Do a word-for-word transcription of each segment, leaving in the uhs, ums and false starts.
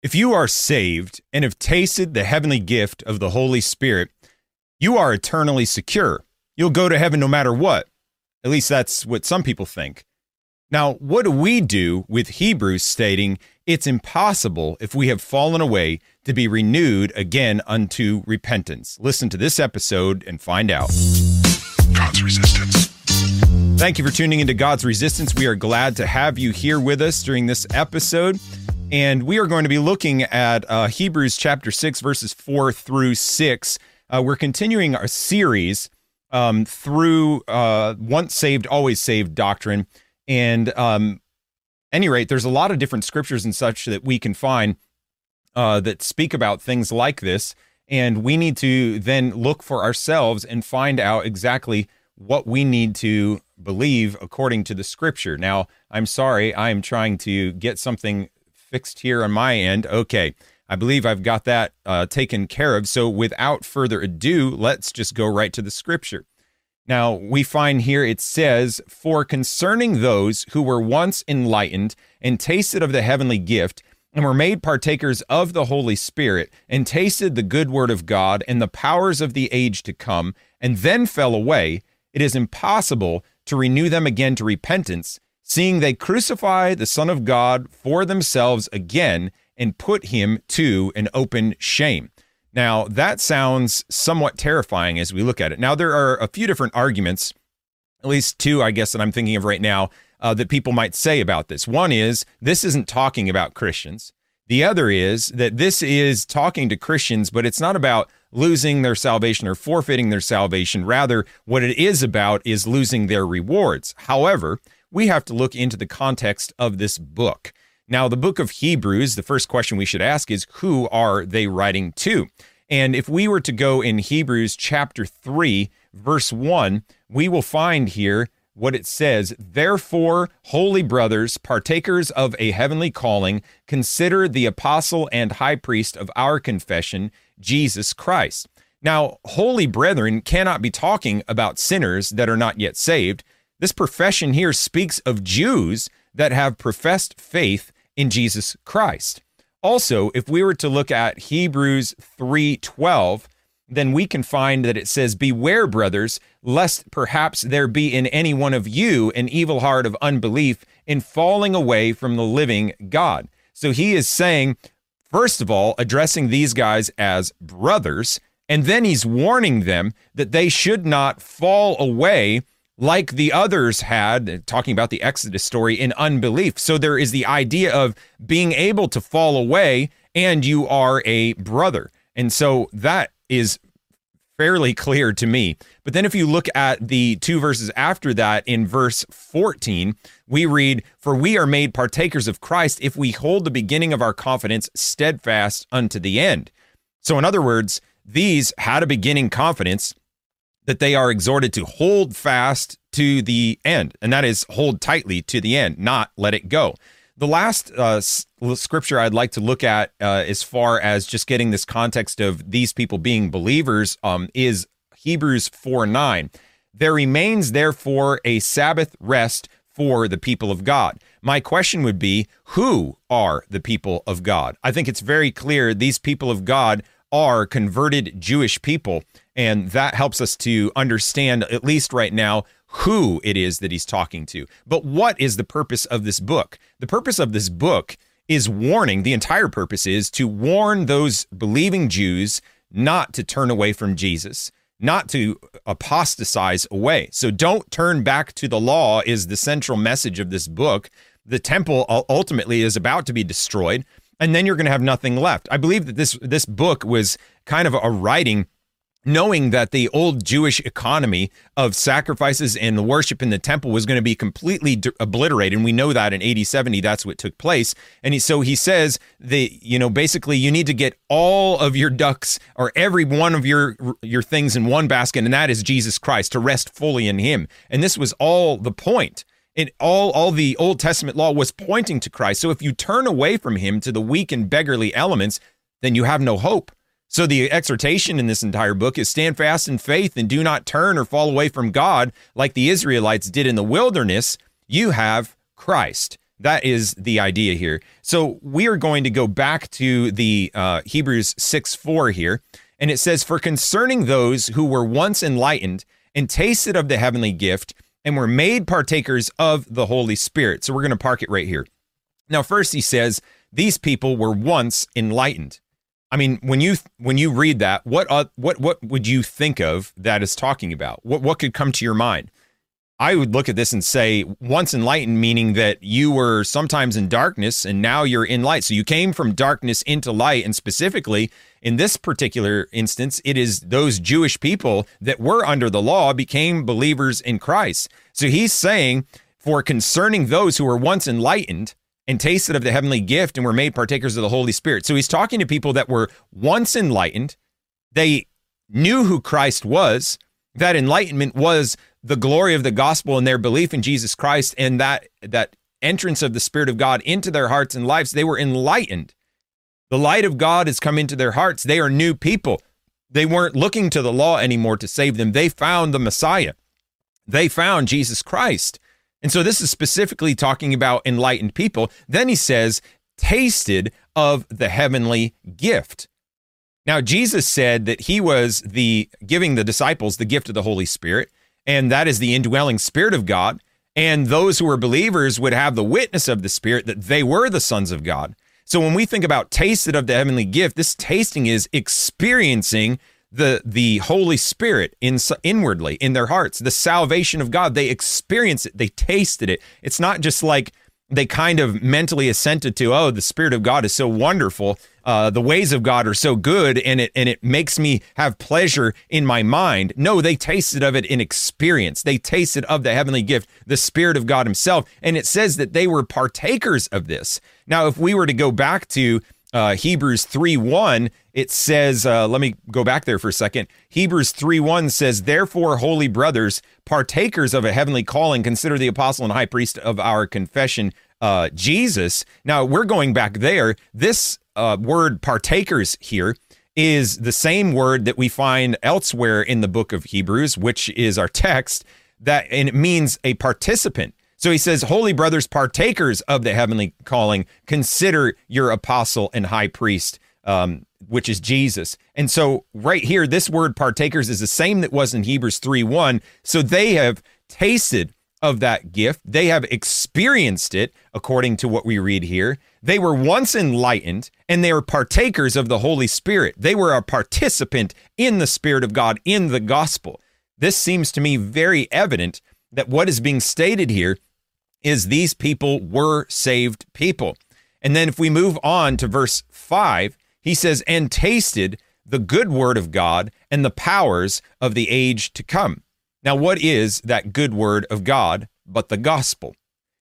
If you are saved and have tasted the heavenly gift of the Holy Spirit, you are eternally secure. You'll go to heaven no matter what. At least that's what some people think. Now, what do we do with Hebrews stating it's impossible if we have fallen away to be renewed again unto repentance? Listen to this episode and find out. God's Resistance. Thank you for tuning into God's Resistance. We are glad to have you here with us during this episode. And we are going to be looking at uh, Hebrews chapter six, verses four through six. Uh, we're continuing our series um, through uh, once saved, always saved doctrine. And um, any rate, there's a lot of different scriptures and such that we can find uh, that speak about things like this. And we need to then look for ourselves and find out exactly what we need to believe according to the scripture. Now, I'm sorry, I'm trying to get something fixed here on my end. Okay, I believe I've got that uh, taken care of. So without further ado, let's just go right to the scripture. Now, we find here it says, "For concerning those who were once enlightened and tasted of the heavenly gift, and were made partakers of the Holy Spirit, and tasted the good word of God and the powers of the age to come, and then fell away, it is impossible to renew them again to repentance, seeing they crucify the Son of God for themselves again and put him to an open shame." Now, that sounds somewhat terrifying as we look at it. Now, there are a few different arguments, at least two, I guess, that I'm thinking of right now, uh, that people might say about this. One is, this isn't talking about Christians. The other is that this is talking to Christians, but it's not about losing their salvation or forfeiting their salvation. Rather, what it is about is losing their rewards. However, we have to look into the context of this book. Now, the book of Hebrews, the first question we should ask is, who are they writing to? And if we were to go in Hebrews chapter three, verse one, we will find here what it says, "Therefore, holy brothers, partakers of a heavenly calling, consider the apostle and high priest of our confession, Jesus Christ." Now, holy brethren cannot be talking about sinners that are not yet saved. This profession here speaks of Jews that have professed faith in Jesus Christ. Also, if we were to look at Hebrews three twelve, then we can find that it says, "Beware, brothers, lest perhaps there be in any one of you an evil heart of unbelief in falling away from the living God." So he is saying, first of all, addressing these guys as brothers, and then he's warning them that they should not fall away like the others had, talking about the Exodus story, in unbelief. So there is the idea of being able to fall away, and you are a brother. And so that is fairly clear to me. But then if you look at the two verses after that, in verse fourteen, we read, "For we are made partakers of Christ if we hold the beginning of our confidence steadfast unto the end." So in other words, these had a beginning confidence that they are exhorted to hold fast to the end, and that is hold tightly to the end, not let it go. The last uh, s- scripture I'd like to look at uh, as far as just getting this context of these people being believers um, is Hebrews four nine. "There remains therefore a Sabbath rest for the people of God." My question would be, who are the people of God? I think it's very clear these people of God are converted Jewish people, and that helps us to understand, at least right now, who it is that he's talking to. But what is the purpose of this book? The purpose of this book is warning, the entire purpose is to warn those believing Jews not to turn away from Jesus, not to apostatize away. So don't turn back to the law is the central message of this book. The temple ultimately is about to be destroyed, and then you're going to have nothing left. I believe that this this book was kind of a writing knowing that the old Jewish economy of sacrifices and the worship in the temple was going to be completely d- obliterated. And we know that in A D seventy, that's what took place. And he, so he says that, you know, basically you need to get all of your ducks or every one of your, your things in one basket, and that is Jesus Christ, to rest fully in him. And this was all the point. It all, all the Old Testament law was pointing to Christ. So if you turn away from him to the weak and beggarly elements, then you have no hope. So the exhortation in this entire book is stand fast in faith and do not turn or fall away from God like the Israelites did in the wilderness. You have Christ. That is the idea here. So we are going to go back to the uh, Hebrews six four here, and it says, "For concerning those who were once enlightened and tasted of the heavenly gift and were made partakers of the Holy Spirit." So we're going to park it right here. Now, first he says, these people were once enlightened. I mean, when you when you read that, what uh, what what would you think of that is talking about? What what could come to your mind? I would look at this and say, once enlightened, meaning that you were sometimes in darkness and now you're in light. So you came from darkness into light. And specifically, in this particular instance, it is those Jewish people that were under the law became believers in Christ. So he's saying, for concerning those who were once enlightened and tasted of the heavenly gift and were made partakers of the Holy Spirit. So he's talking to people that were once enlightened. They knew who Christ was. That enlightenment was the glory of the gospel and their belief in Jesus Christ, and that that entrance of the Spirit of God into their hearts and lives. They were enlightened. The light of God has come into their hearts. They are new people. They weren't looking to the law anymore to save them. They found the Messiah. They found Jesus Christ. And so this is specifically talking about enlightened people. Then he says, tasted of the heavenly gift. Now, Jesus said that he was the giving the disciples the gift of the Holy Spirit, and that is the indwelling Spirit of God. And those who were believers would have the witness of the Spirit that they were the sons of God. So when we think about tasted of the heavenly gift, this tasting is experiencing the the Holy Spirit in, inwardly in their hearts, the salvation of God. They experience it. They tasted it. It's not just like they kind of mentally assented to, oh, the Spirit of God is so wonderful. Uh, the ways of God are so good, and it and it makes me have pleasure in my mind. No, they tasted of it in experience. They tasted of the heavenly gift, the Spirit of God himself. And it says that they were partakers of this. Now, if we were to go back to uh, Hebrews three one, it says, uh, let me go back there for a second. Hebrews three one says, "Therefore, holy brothers, partakers of a heavenly calling, consider the apostle and high priest of our confession, uh, Jesus." Now, we're going back there. This uh, word partakers here is the same word that we find elsewhere in the book of Hebrews, which is our text, that and it means a participant. So he says, holy brothers, partakers of the heavenly calling, consider your apostle and high priest, um, which is Jesus. And so right here, this word partakers is the same that was in Hebrews three one. So they have tasted of that gift. They have experienced it, according to what we read here. They were once enlightened, and they are partakers of the Holy Spirit. They were a participant in the Spirit of God, in the gospel. This seems to me very evident that what is being stated here is these people were saved people. And then if we move on to verse five, he says, "And tasted the good word of God and the powers of the age to come." Now, what is that good word of God but the gospel?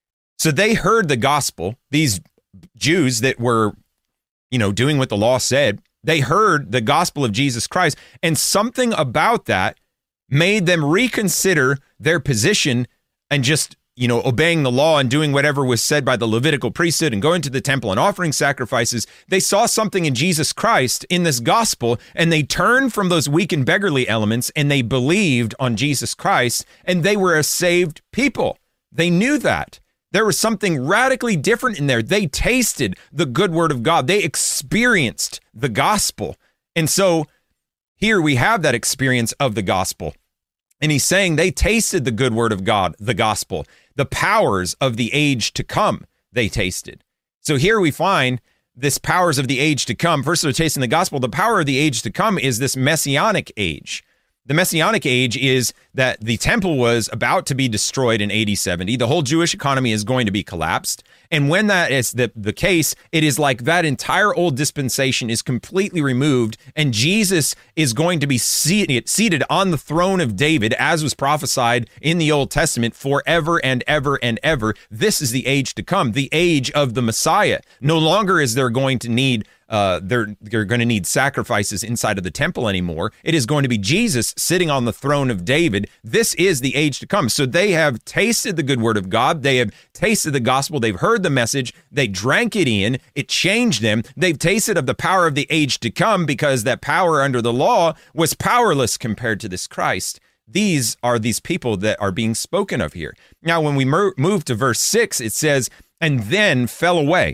So they heard the gospel, these Jews that were, you know, doing what the law said. They heard the gospel of Jesus Christ, and something about that made them reconsider their position and just, you know, obeying the law and doing whatever was said by the Levitical priesthood and going to the temple and offering sacrifices. They saw something in Jesus Christ in this gospel, and they turned from those weak and beggarly elements, and they believed on Jesus Christ, and they were a saved people. They knew that. There was something radically different in there. They tasted the good word of God. They experienced the gospel. And so here we have that experience of the gospel. And he's saying they tasted the good word of God, the gospel, the powers of the age to come, they tasted. So here we find this powers of the age to come. First, they're tasting the gospel. The power of the age to come is this messianic age. The messianic age is that the temple was about to be destroyed in A D seventy. The whole Jewish economy is going to be collapsed. And when that is the, the case, it is like that entire old dispensation is completely removed, and Jesus is going to be seated, seated on the throne of David, as was prophesied in the Old Testament, forever and ever and ever. This is the age to come, the age of the Messiah. No longer is there going to need Uh, they're they're going to need sacrifices inside of the temple anymore. It is going to be Jesus sitting on the throne of David. This is the age to come. So they have tasted the good word of God. They have tasted the gospel. They've heard the message. They drank it in. It changed them. They've tasted of the power of the age to come, because that power under the law was powerless compared to this Christ. These are these people that are being spoken of here. Now, when we mer- move to verse six, it says, and then fell away.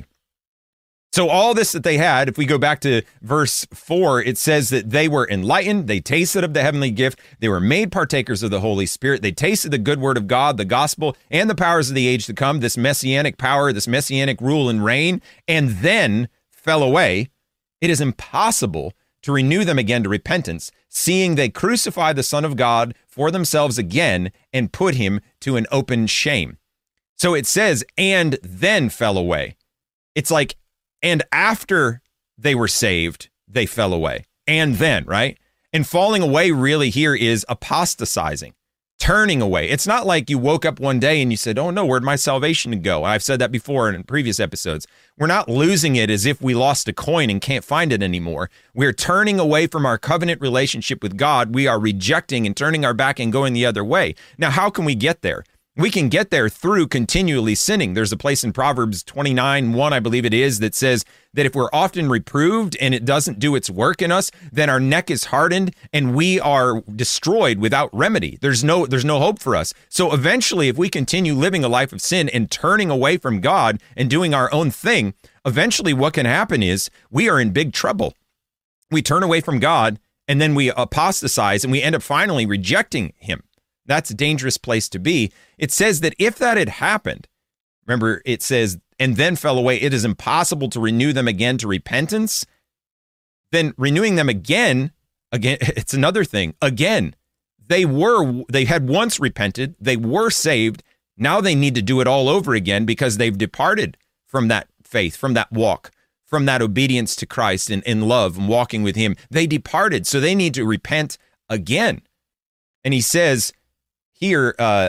So all this that they had, if we go back to verse four, it says that they were enlightened, they tasted of the heavenly gift, they were made partakers of the Holy Spirit, they tasted the good word of God, the gospel, and the powers of the age to come, this messianic power, this messianic rule and reign, and then fell away. It is impossible to renew them again to repentance, seeing they crucify the Son of God for themselves again and put him to an open shame. So it says, and then fell away. It's like, and after they were saved, they fell away. And then, right? And falling away really here is apostatizing, turning away. It's not like you woke up one day and you said, oh no, where'd my salvation go? I've said that before in previous episodes. We're not losing it as if we lost a coin and can't find it anymore. We're turning away from our covenant relationship with God. We are rejecting and turning our back and going the other way. Now, how can we get there? We can get there through continually sinning. There's a place in Proverbs twenty-nine, one, I believe it is, that says that if we're often reproved and it doesn't do its work in us, then our neck is hardened and we are destroyed without remedy. There's no, there's no hope for us. So eventually, if we continue living a life of sin and turning away from God and doing our own thing, eventually what can happen is we are in big trouble. We turn away from God and then we apostatize and we end up finally rejecting him. That's a dangerous place to be. It says that if that had happened, remember it says, and then fell away, it is impossible to renew them again to repentance. Then renewing them again, again, it's another thing. Again, they were, they had once repented, they were saved. Now they need to do it all over again because they've departed from that faith, from that walk, from that obedience to Christ and in love and walking with him. They departed, so they need to repent again. And he says, here, uh,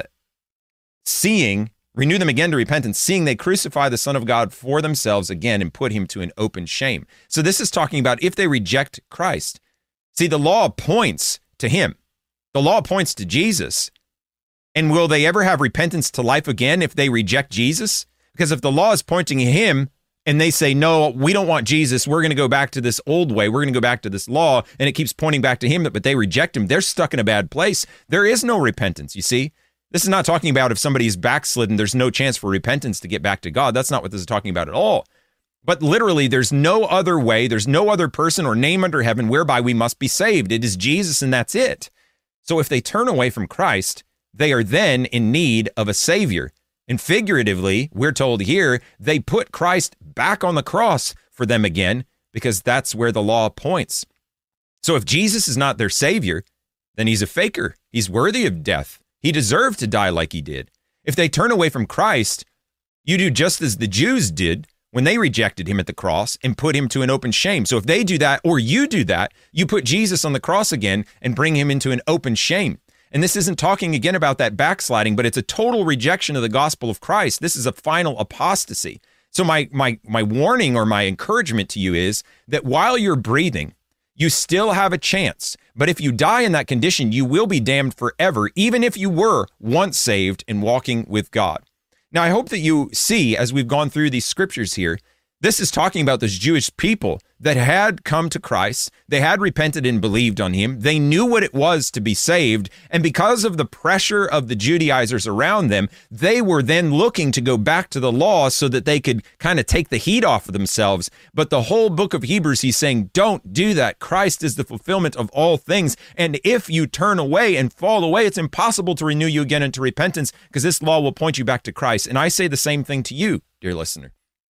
seeing, renew them again to repentance, seeing they crucify the Son of God for themselves again and put him to an open shame. So this is talking about if they reject Christ. See, the law points to him. The law points to Jesus. And will they ever have repentance to life again if they reject Jesus? Because if the law is pointing to him and they say, no, we don't want Jesus, we're going to go back to this old way, we're going to go back to this law, and it keeps pointing back to him, but they reject him, they're stuck in a bad place. There is no repentance, you see? This is not talking about if somebody's backslidden, there's no chance for repentance to get back to God. That's not what this is talking about at all. But literally, there's no other way, there's no other person or name under heaven whereby we must be saved. It is Jesus, and that's it. So if they turn away from Christ, they are then in need of a Savior. And figuratively, we're told here, they put Christ back on the cross for them again, because that's where the law points. So if Jesus is not their Savior, then he's a faker. He's worthy of death. He deserved to die like he did. If they turn away from Christ, you do just as the Jews did when they rejected him at the cross and put him to an open shame. So if they do that, or you do that, you put Jesus on the cross again and bring him into an open shame. And this isn't talking again about that backsliding, but it's a total rejection of the gospel of Christ. This is a final apostasy. So my my my warning or my encouragement to you is that while you're breathing, you still have a chance. But if you die in that condition, you will be damned forever, even if you were once saved and walking with God. Now, I hope that you see, as we've gone through these scriptures here, this is talking about those Jewish people that had come to Christ. They had repented and believed on him. They knew what it was to be saved. And because of the pressure of the Judaizers around them, they were then looking to go back to the law so that they could kind of take the heat off of themselves. But the whole book of Hebrews, he's saying, don't do that. Christ is the fulfillment of all things. And if you turn away and fall away, it's impossible to renew you again into repentance, because this law will point you back to Christ. And I say the same thing to you, dear listener.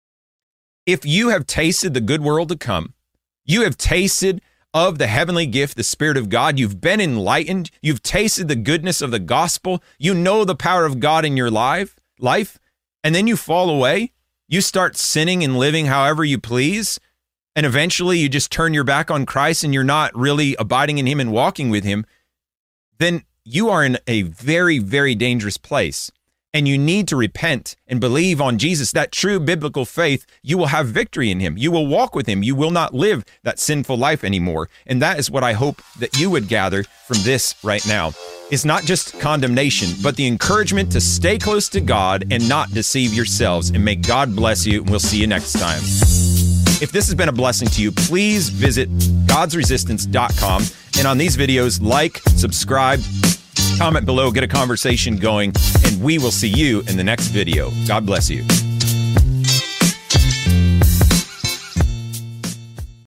If you have tasted the good world to come, you have tasted of the heavenly gift, the Spirit of God, you've been enlightened, you've tasted the goodness of the gospel, you know the power of God in your life, life, and then you fall away, you start sinning and living however you please, and eventually you just turn your back on Christ and you're not really abiding in him and walking with him, then you are in a very, very dangerous place. And you need to repent and believe on Jesus, that true biblical faith. You will have victory in him. You will walk with him. You will not live that sinful life anymore. And that is what I hope that you would gather from this right now. It's not just condemnation, but the encouragement to stay close to God and not deceive yourselves. And may God bless you, and we'll see you next time. If this has been a blessing to you, please visit gods resistance dot com. And on these videos, like, subscribe, comment below, get a conversation going, and we will see you in the next video. God bless you.